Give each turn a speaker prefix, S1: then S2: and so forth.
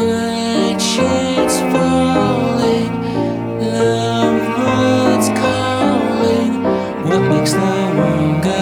S1: Red shades falling, loved ones calling. What makes the world go